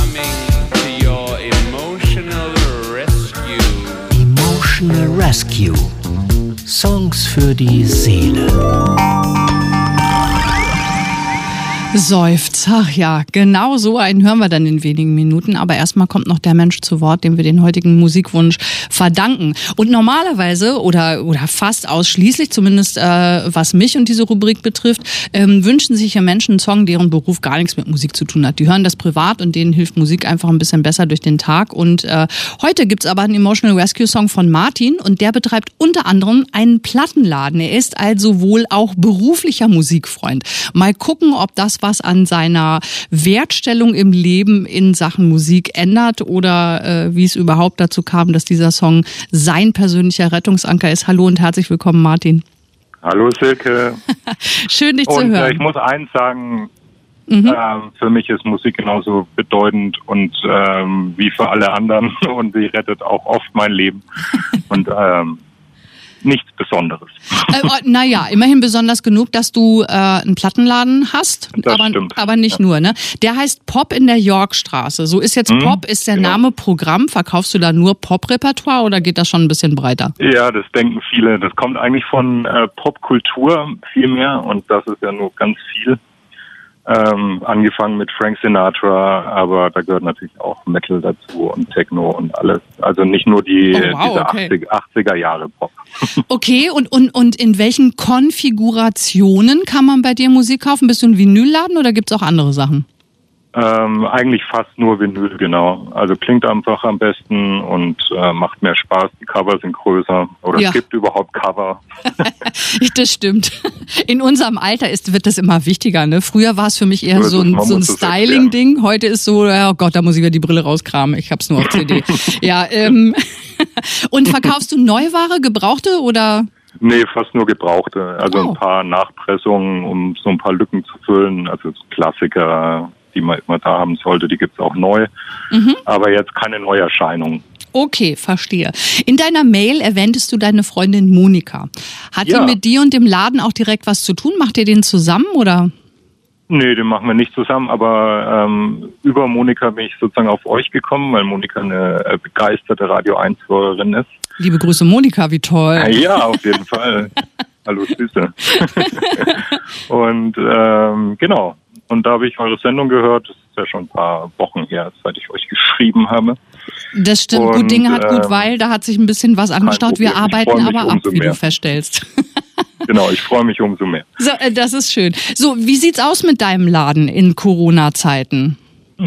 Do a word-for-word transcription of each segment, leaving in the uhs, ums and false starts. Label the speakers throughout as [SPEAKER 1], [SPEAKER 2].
[SPEAKER 1] coming to your emotional rescue.
[SPEAKER 2] Emotional Rescue. Songs für die Seele.
[SPEAKER 3] Seufzt. Ach ja, genau so einen hören wir dann in wenigen Minuten. Aber erstmal kommt noch der Mensch zu Wort, dem wir den heutigen Musikwunsch verdanken. Und normalerweise oder oder fast ausschließlich, zumindest äh, was mich und diese Rubrik betrifft, ähm, wünschen sich ja Menschen einen Song, deren Beruf gar nichts mit Musik zu tun hat. Die hören das privat und denen hilft Musik einfach ein bisschen besser durch den Tag. Und äh, heute gibt's aber einen Emotional Rescue Song von Martin und der betreibt unter anderem einen Plattenladen. Er ist also wohl auch beruflicher Musikfreund. Mal gucken, ob das was an seiner Wertstellung im Leben in Sachen Musik ändert oder äh, wie es überhaupt dazu kam, dass dieser Song sein persönlicher Rettungsanker ist. Hallo und herzlich willkommen, Martin.
[SPEAKER 4] Hallo Silke.
[SPEAKER 3] Schön, dich
[SPEAKER 4] und,
[SPEAKER 3] zu hören.
[SPEAKER 4] Äh, ich muss eins sagen,
[SPEAKER 3] Mhm.
[SPEAKER 4] äh, für mich ist Musik genauso bedeutend und ähm, wie für alle anderen und sie rettet auch oft mein Leben und ähm, nichts Besonderes.
[SPEAKER 3] Äh, naja, immerhin besonders genug, dass du äh, einen Plattenladen hast,
[SPEAKER 4] Das
[SPEAKER 3] aber,
[SPEAKER 4] stimmt.
[SPEAKER 3] aber nicht
[SPEAKER 4] Ja.
[SPEAKER 3] nur. Ne? Der heißt Pop in der Yorkstraße. So ist jetzt
[SPEAKER 4] Mhm,
[SPEAKER 3] Pop, ist der
[SPEAKER 4] genau.
[SPEAKER 3] Name Programm. Verkaufst du da nur Pop-Repertoire oder geht das schon ein bisschen breiter?
[SPEAKER 4] Ja, das denken viele. Das kommt eigentlich von äh, Popkultur viel mehr und das ist ja nur ganz viel. Ähm, angefangen mit Frank Sinatra, aber da gehört natürlich auch Metal dazu und Techno und alles. Also nicht nur die
[SPEAKER 3] Oh, wow,
[SPEAKER 4] diese
[SPEAKER 3] okay.
[SPEAKER 4] achtziger Jahre Pop.
[SPEAKER 3] Okay, und, und, und in welchen Konfigurationen kann man bei dir Musik kaufen? Bist du ein Vinylladen oder gibt's auch andere Sachen?
[SPEAKER 4] Ähm, eigentlich fast nur Vinyl, genau. Also klingt einfach am besten und äh, macht mehr Spaß. Die Cover sind größer oder
[SPEAKER 3] Ja.
[SPEAKER 4] es gibt überhaupt Cover.
[SPEAKER 3] Das stimmt. In unserem Alter ist, wird das immer wichtiger. Ne? Früher war es für mich eher
[SPEAKER 4] So ist
[SPEAKER 3] so
[SPEAKER 4] es,
[SPEAKER 3] ein,
[SPEAKER 4] man
[SPEAKER 3] so ein
[SPEAKER 4] muss es
[SPEAKER 3] Styling-Ding. Heute ist so, ja, oh Gott, da muss ich wieder die Brille rauskramen. Ich hab's nur auf C D. Ja, ähm, und verkaufst du Neuware, Gebrauchte oder?
[SPEAKER 4] Nee, fast nur Gebrauchte. Also
[SPEAKER 3] Oh.
[SPEAKER 4] ein paar Nachpressungen, um so ein paar Lücken zu füllen. Also Klassiker, die man immer da haben sollte, die gibt's auch neu.
[SPEAKER 3] Mhm.
[SPEAKER 4] Aber jetzt keine Neuerscheinungen.
[SPEAKER 3] Okay, verstehe. In deiner Mail erwähntest du deine Freundin Monika. Hat
[SPEAKER 4] Ja.
[SPEAKER 3] die mit dir und dem Laden auch direkt was zu tun? Macht ihr den zusammen oder?
[SPEAKER 4] Nee, den machen wir nicht zusammen, aber ähm, über Monika bin ich sozusagen auf euch gekommen, weil Monika eine äh, begeisterte Radio eins Hörerin ist.
[SPEAKER 3] Liebe Grüße Monika, wie toll.
[SPEAKER 4] Ja, auf jeden Fall. Hallo Süße. Und ähm, genau. Und da habe ich eure Sendung gehört. Das ist ja schon ein paar Wochen her, seit ich euch geschrieben habe.
[SPEAKER 3] Das stimmt,
[SPEAKER 4] Und,
[SPEAKER 3] gut Dinge hat gut
[SPEAKER 4] ähm,
[SPEAKER 3] Weil, da hat sich ein bisschen was angestaut. Wir
[SPEAKER 4] Problem. Ich
[SPEAKER 3] arbeiten
[SPEAKER 4] freu mich
[SPEAKER 3] aber ab,
[SPEAKER 4] umso
[SPEAKER 3] wie
[SPEAKER 4] mehr.
[SPEAKER 3] du feststellst.
[SPEAKER 4] Genau, ich freue mich umso mehr.
[SPEAKER 3] So, äh, das ist schön. So, wie sieht's aus mit deinem Laden in Corona-Zeiten?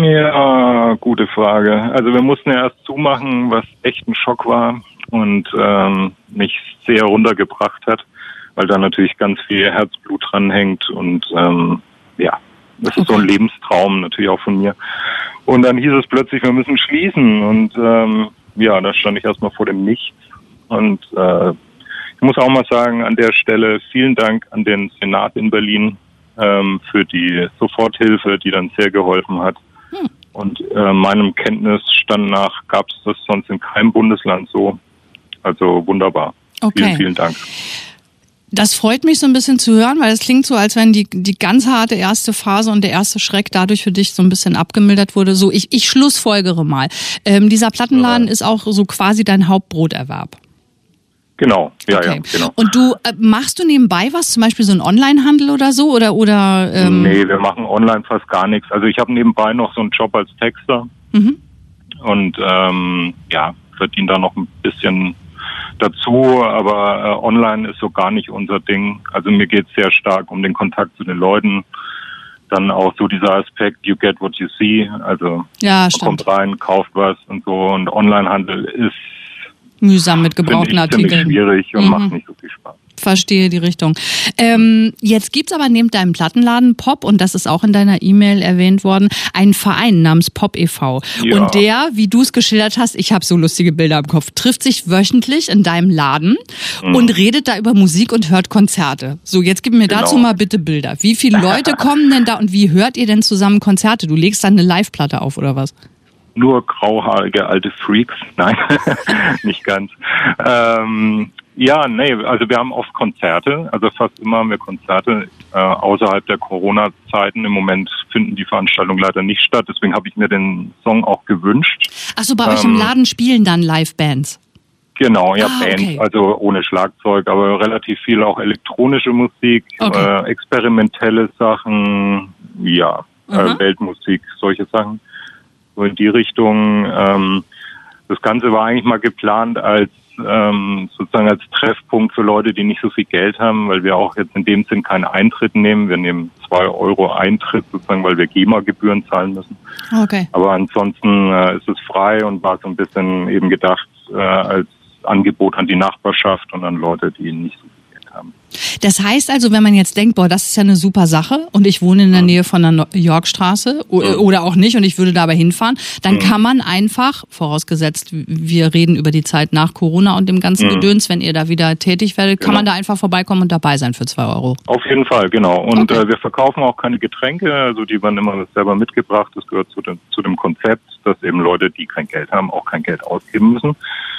[SPEAKER 4] Ja, gute Frage. Also wir mussten ja erst zumachen, was echt ein Schock war und ähm, mich sehr runtergebracht hat, weil da natürlich ganz viel Herzblut dranhängt und ähm, ja, das ist so ein Lebenstraum natürlich auch von mir. Und dann hieß es plötzlich, wir müssen schließen und ähm, ja, da stand ich erstmal vor dem Nichts und äh, ich muss auch mal sagen, an der Stelle vielen Dank an den Senat in Berlin ähm, für die Soforthilfe, die dann sehr geholfen hat.
[SPEAKER 3] Hm.
[SPEAKER 4] Und äh, meinem Kenntnisstand nach gab es das sonst in keinem Bundesland so. Also wunderbar.
[SPEAKER 3] Okay.
[SPEAKER 4] Vielen, vielen Dank.
[SPEAKER 3] Das freut mich so ein bisschen zu hören, weil es klingt so, als wenn die die ganz harte erste Phase und der erste Schreck dadurch für dich so ein bisschen abgemildert wurde. So, ich, ich schlussfolgere mal. Ähm, dieser Plattenladen
[SPEAKER 4] Ja.
[SPEAKER 3] ist auch so quasi dein Hauptbroterwerb.
[SPEAKER 4] Genau, ja,
[SPEAKER 3] Okay.
[SPEAKER 4] ja, genau.
[SPEAKER 3] Und du, äh, machst du nebenbei was, zum Beispiel so einen Onlinehandel oder so? Oder, oder ähm,
[SPEAKER 4] Nee, wir machen online fast gar nichts. Also ich habe nebenbei noch so einen Job als Texter
[SPEAKER 3] Mhm.
[SPEAKER 4] und ähm, ja, verdiene da noch ein bisschen dazu, aber äh, online ist so gar nicht unser Ding. Also mir geht es sehr stark um den Kontakt zu den Leuten. Dann auch so dieser Aspekt, you get what you see. Also
[SPEAKER 3] Ja,
[SPEAKER 4] man
[SPEAKER 3] stimmt.
[SPEAKER 4] kommt rein, kauft was und so. Und Onlinehandel ist,
[SPEAKER 3] Mühsam mit
[SPEAKER 4] finde
[SPEAKER 3] gebrauchten
[SPEAKER 4] ich, ziemlich
[SPEAKER 3] Artikeln.
[SPEAKER 4] schwierig und
[SPEAKER 3] Mhm.
[SPEAKER 4] macht nicht so viel Spaß.
[SPEAKER 3] Verstehe die Richtung. Ähm, jetzt gibt's aber neben deinem Plattenladen Pop, und das ist auch in deiner E-Mail erwähnt worden, einen Verein namens Pop e V.
[SPEAKER 4] Ja.
[SPEAKER 3] Und der, wie du es geschildert hast, ich habe so lustige Bilder im Kopf, trifft sich wöchentlich in deinem Laden
[SPEAKER 4] Mhm.
[SPEAKER 3] und redet da über Musik und hört Konzerte. So, jetzt gib mir
[SPEAKER 4] Genau.
[SPEAKER 3] dazu mal bitte Bilder. Wie viele Leute kommen denn da und wie hört ihr denn zusammen Konzerte? Du legst dann eine Live-Platte auf oder was?
[SPEAKER 4] Nur grauhaarige alte Freaks. Nein, nicht ganz. Ähm, Ja, nee, also wir haben oft Konzerte, also fast immer haben wir Konzerte äh, außerhalb der Corona-Zeiten. Im Moment finden die Veranstaltungen leider nicht statt, deswegen habe ich mir den Song auch gewünscht.
[SPEAKER 3] Ach so, bei ähm, euch im Laden spielen dann Live-Bands?
[SPEAKER 4] Genau, ja,
[SPEAKER 3] ah,
[SPEAKER 4] Bands,
[SPEAKER 3] okay.
[SPEAKER 4] also ohne Schlagzeug, aber relativ viel auch elektronische Musik,
[SPEAKER 3] okay.
[SPEAKER 4] äh, experimentelle Sachen, ja, äh, Weltmusik, solche Sachen, so in die Richtung. Ähm, das Ganze war eigentlich mal geplant als ähm, sozusagen als Treffpunkt für Leute, die nicht so viel Geld haben, weil wir auch jetzt in dem Sinn keinen Eintritt nehmen. Wir nehmen zwei Euro Eintritt sozusagen, weil wir GEMA-Gebühren zahlen müssen.
[SPEAKER 3] Okay.
[SPEAKER 4] Aber ansonsten äh, ist es frei und war so ein bisschen eben gedacht äh, als Angebot an die Nachbarschaft und an Leute, die nicht so viel Geld haben.
[SPEAKER 3] Das heißt also, wenn man jetzt denkt, boah, das ist ja eine super Sache und ich wohne in der Nähe von der Yorkstraße oder auch nicht und ich würde dabei hinfahren, dann kann man einfach, vorausgesetzt wir reden über die Zeit nach Corona und dem ganzen Gedöns, wenn ihr da wieder tätig werdet, kann
[SPEAKER 4] genau.
[SPEAKER 3] man da einfach vorbeikommen und dabei sein für zwei Euro.
[SPEAKER 4] Auf jeden Fall, genau. Und
[SPEAKER 3] okay.
[SPEAKER 4] äh, wir verkaufen auch keine Getränke, also die werden immer selber mitgebracht. Das gehört zu dem, zu dem Konzept, dass eben Leute, die kein Geld haben, auch kein Geld ausgeben müssen.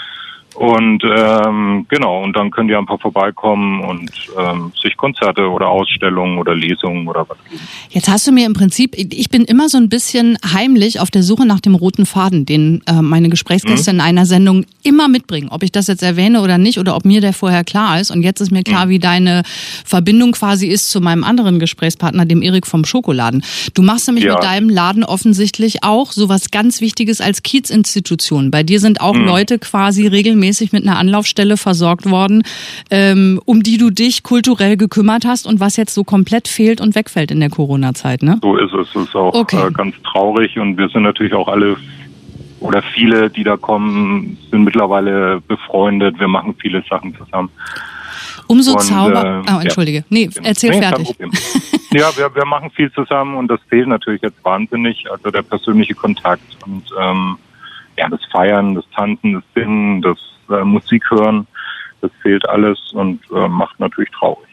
[SPEAKER 4] Und ähm, genau, und dann könnt ihr einfach vorbeikommen und ähm, sich Konzerte oder Ausstellungen oder Lesungen oder was geben.
[SPEAKER 3] Jetzt hast du mir im Prinzip, ich bin immer so ein bisschen heimlich auf der Suche nach dem roten Faden, den äh, meine Gesprächsgäste mhm. in einer Sendung immer mitbringen. Ob ich das jetzt erwähne oder nicht oder ob mir der vorher klar ist. Und jetzt ist mir klar, mhm. wie deine Verbindung quasi ist zu meinem anderen Gesprächspartner, dem Erik vom Schokoladen. Du machst nämlich ja. mit deinem Laden offensichtlich auch sowas ganz Wichtiges als Kiezinstitution. Bei dir sind auch mhm. Leute quasi regelmäßig mäßig mit einer Anlaufstelle versorgt worden, ähm, um die du dich kulturell gekümmert hast und was jetzt so komplett fehlt und wegfällt in der Corona-Zeit, ne?
[SPEAKER 4] So ist es. Es ist auch
[SPEAKER 3] okay.
[SPEAKER 4] äh, ganz traurig und wir sind natürlich auch alle oder viele, die da kommen, sind mittlerweile befreundet. Wir machen viele Sachen zusammen.
[SPEAKER 3] Umso Zauber...
[SPEAKER 4] Äh,
[SPEAKER 3] oh, entschuldige.
[SPEAKER 4] Ja.
[SPEAKER 3] Nee, erzähl nee, fertig.
[SPEAKER 4] Ja, wir, wir machen viel zusammen und das fehlt natürlich jetzt wahnsinnig. Also der persönliche Kontakt und ähm, ja, das Feiern, das Tanzen, das Singen, das äh, Musik hören, das fehlt alles und äh, macht natürlich traurig.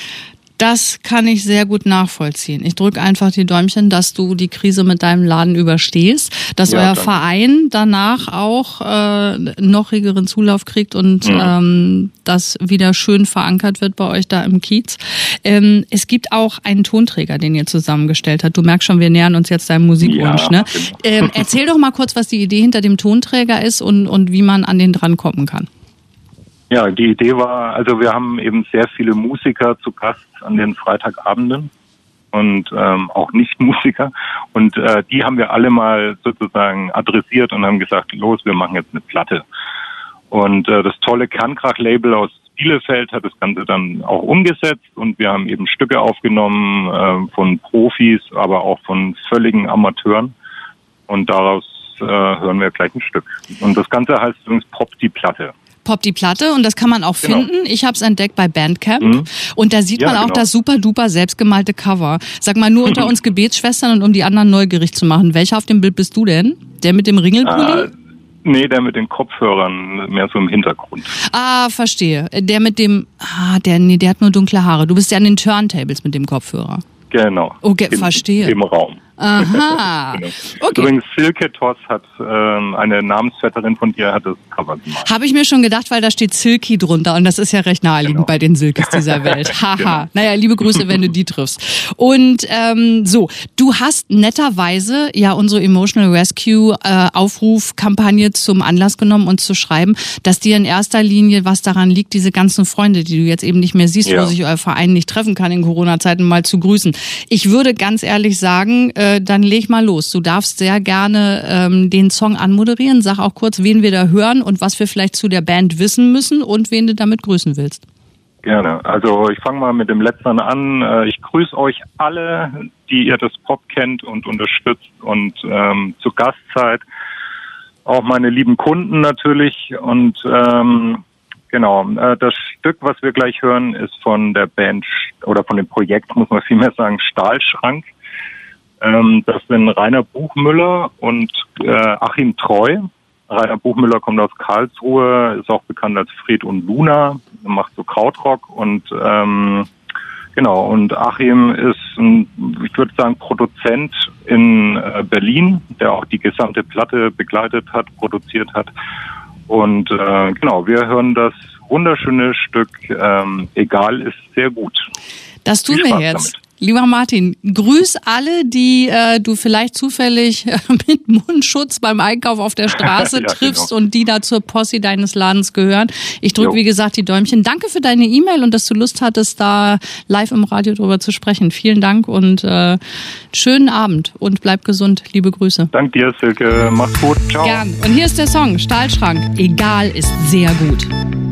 [SPEAKER 3] Das kann ich sehr gut nachvollziehen. Ich drücke einfach die Däumchen, dass du die Krise mit deinem Laden überstehst, dass ja, euer danke. Verein danach auch äh, noch regeren Zulauf kriegt und mhm. ähm, das wieder schön verankert wird bei euch da im Kiez. Ähm, es gibt auch einen Tonträger, den ihr zusammengestellt habt. Du merkst schon, wir nähern uns jetzt deinem Musikwunsch. Ja, ne? Genau. Ähm, erzähl doch mal kurz, was die Idee hinter dem Tonträger ist und, und wie man an den dran kommen kann.
[SPEAKER 4] Ja, die Idee war, also wir haben eben sehr viele Musiker zu Gast an den Freitagabenden und ähm, auch Nicht-Musiker und äh, die haben wir alle mal sozusagen adressiert und haben gesagt, los, wir machen jetzt eine Platte. Und äh, das tolle Kernkrach-Label aus Bielefeld hat das Ganze dann auch umgesetzt und wir haben eben Stücke aufgenommen äh, von Profis, aber auch von völligen Amateuren und daraus äh, hören wir gleich ein Stück. Und das Ganze heißt übrigens Pop die Platte.
[SPEAKER 3] Pop die Platte und das kann man auch
[SPEAKER 4] genau.
[SPEAKER 3] finden. Ich habe es entdeckt bei Bandcamp mhm. und da sieht
[SPEAKER 4] ja,
[SPEAKER 3] man auch
[SPEAKER 4] genau.
[SPEAKER 3] das super duper selbstgemalte Cover. Sag mal nur unter uns Gebetsschwestern und um die anderen neugierig zu machen. Welcher auf dem Bild bist du denn? Der mit dem Ringelpulli?
[SPEAKER 4] Äh, nee, der mit den Kopfhörern, mehr so im Hintergrund.
[SPEAKER 3] Ah, verstehe. Der mit dem, ah, der, nee, der hat nur dunkle Haare. Du bist ja an den Turntables mit dem Kopfhörer.
[SPEAKER 4] Genau.
[SPEAKER 3] Okay,
[SPEAKER 4] Im,
[SPEAKER 3] verstehe.
[SPEAKER 4] Im Raum.
[SPEAKER 3] Aha.
[SPEAKER 4] genau.
[SPEAKER 3] Okay.
[SPEAKER 4] Übrigens, Silke Toss hat, ähm, eine Namensvetterin von dir, hat das Cover gemacht.
[SPEAKER 3] Habe ich mir schon gedacht, weil da steht Silky drunter und das ist ja recht naheliegend
[SPEAKER 4] genau.
[SPEAKER 3] bei den Silkes dieser Welt. Haha.
[SPEAKER 4] genau.
[SPEAKER 3] Naja, liebe Grüße, wenn du die triffst. Und ähm, so, du hast netterweise ja unsere Emotional Rescue äh, Aufrufkampagne zum Anlass genommen und zu schreiben, dass dir in erster Linie was daran liegt, diese ganzen Freunde, die du jetzt eben nicht mehr siehst, ja. wo sich euer Verein nicht treffen kann in Corona-Zeiten, mal zu grüßen. Ich würde ganz ehrlich sagen, äh, dann leg mal los. Du darfst sehr gerne ähm, den Song anmoderieren. Sag auch kurz, wen wir da hören und was wir vielleicht zu der Band wissen müssen und wen du damit grüßen willst.
[SPEAKER 4] Gerne. Also ich fange mal mit dem Letzten an. Ich grüße euch alle, die ihr das Pop kennt und unterstützt und ähm, zu Gast seid. Auch meine lieben Kunden natürlich. Und ähm, genau, äh, das Stück, was wir gleich hören, ist von der Band oder von dem Projekt, muss man vielmehr sagen, Stahlschrank. Ähm, das sind Rainer Buchmüller und äh, Achim Treu. Rainer Buchmüller kommt aus Karlsruhe, ist auch bekannt als Fred und Luna, macht so Krautrock und ähm, genau, und Achim ist ein, ich würde sagen, Produzent in äh, Berlin, der auch die gesamte Platte begleitet hat, produziert hat. Und äh, genau, wir hören das wunderschöne Stück ähm, Egal ist sehr gut.
[SPEAKER 3] Das tun
[SPEAKER 4] Viel
[SPEAKER 3] wir
[SPEAKER 4] Spaß
[SPEAKER 3] jetzt.
[SPEAKER 4] damit.
[SPEAKER 3] Lieber Martin, grüß alle, die äh, du vielleicht zufällig äh, mit Mundschutz beim Einkauf auf der Straße
[SPEAKER 4] Ja,
[SPEAKER 3] triffst
[SPEAKER 4] genau.
[SPEAKER 3] und die da zur Posse deines Ladens gehören. Ich drücke,
[SPEAKER 4] Jo.
[SPEAKER 3] wie gesagt, die Däumchen. Danke für deine E-Mail und dass du Lust hattest, da live im Radio drüber zu sprechen. Vielen Dank und äh, schönen Abend und bleib gesund. Liebe Grüße.
[SPEAKER 4] Dank dir, Silke. Mach's gut. Ciao.
[SPEAKER 3] Gern. Und hier ist der Song Stahlschrank. Egal ist sehr gut.